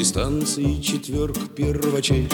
дистанции четверг первачей.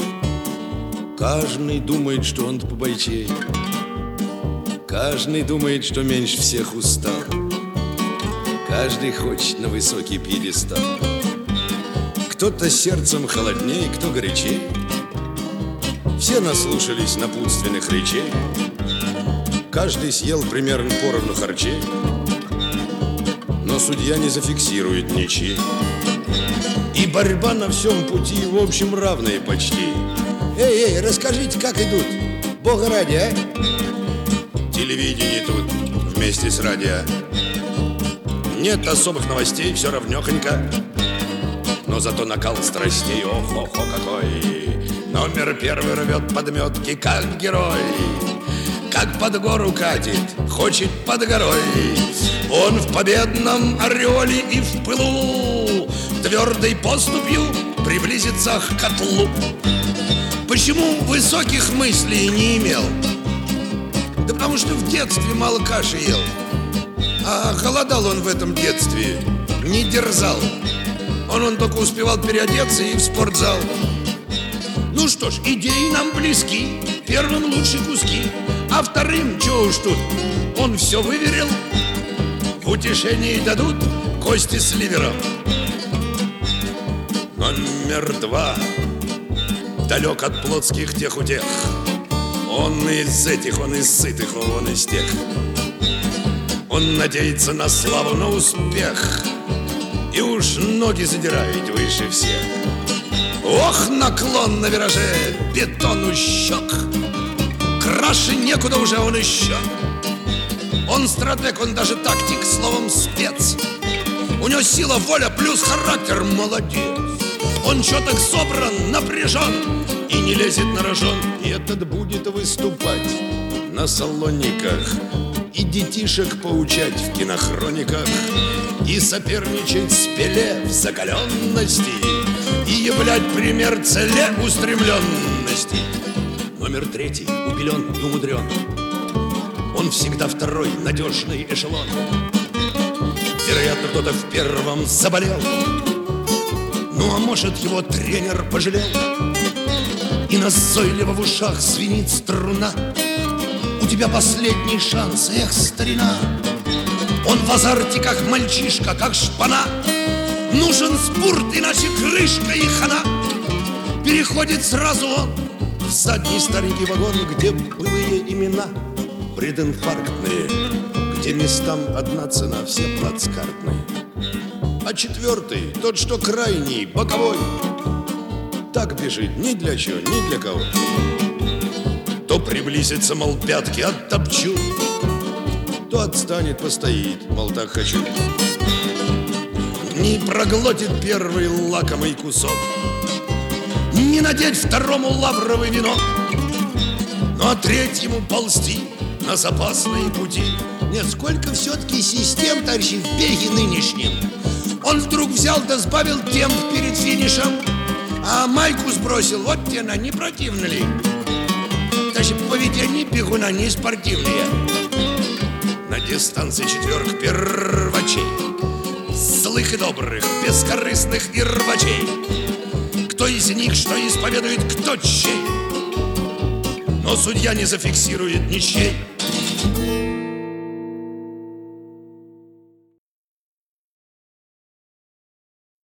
Каждый думает, что он побойчей. Каждый думает, что меньше всех устал. Каждый хочет на высокий пьедестал. Кто-то сердцем холодней, кто горячей. Все наслушались напутственных речей. Каждый съел примерно поровну харчей. Но судья не зафиксирует ничьи. И борьба на всем пути, в общем, равная почти. Эй, расскажите, как идут? Бога ради, а? Телевидение тут вместе с радио. Нет особых новостей, все равнёхонько. Но зато накал страстей, ох-охо какой. Номер первый рвет подметки, как герой. Как под гору катит, хочет под горой. Он в победном ореоле и в пылу твердой поступью приблизится к котлу. Почему высоких мыслей не имел? Да потому что в детстве мало каши ел. А голодал он в этом детстве, не дерзал. Он только успевал переодеться и в спортзал. Ну что ж, идеи нам близки. Первым лучшие куски, а вторым, чё уж тут, он все выверил. В утешении дадут кости с ливером. Номер два далек от плотских тех утех. Он из этих, он из сытых, он из тех. Он надеется на славу, на успех. И уж ноги задирает выше всех. Ох, наклон на вираже, бетон у щек. Краше некуда уже он еще. Он стратег, он даже тактик, словом спец. У него сила, воля плюс характер, молодец. Он чёток собран, напряжен и не лезет на рожон. И этот будет выступать на салониках и детишек поучать в кинохрониках, и соперничать с Пеле в закаленности, и являть пример целеустремленности. Номер третий убелен и умудрен. Он всегда второй, надежный эшелон. Вероятно, кто-то в первом заболел. Ну, а может, его тренер пожалел. И назойливо в ушах звенит струна. У тебя последний шанс, эх, старина. Он в азарте, как мальчишка, как шпана. Нужен спорт, иначе крышка и хана. Переходит сразу он в задний старенький вагон, где былые имена прединфарктные, где местам одна цена, все плацкартные. А четвертый, тот, что крайний, боковой, так бежит ни для чего, ни для кого. То приблизится, мол, пятки оттопчу, то отстанет, постоит, мол, так хочу. Не проглотит первый лакомый кусок, не надеть второму лавровый венок, ну а третьему ползти на запасные пути. Нет, сколько все-таки систем, товарищи, в беге нынешнем. Он вдруг взял да сбавил темп перед финишем, а майку сбросил, вот те на, не противно ли? Даже поведение бегуна не спортивные. На дистанции четверг первачей, злых и добрых, бескорыстных и рвачей. Кто из них что исповедует, кто чей, но судья не зафиксирует ничей.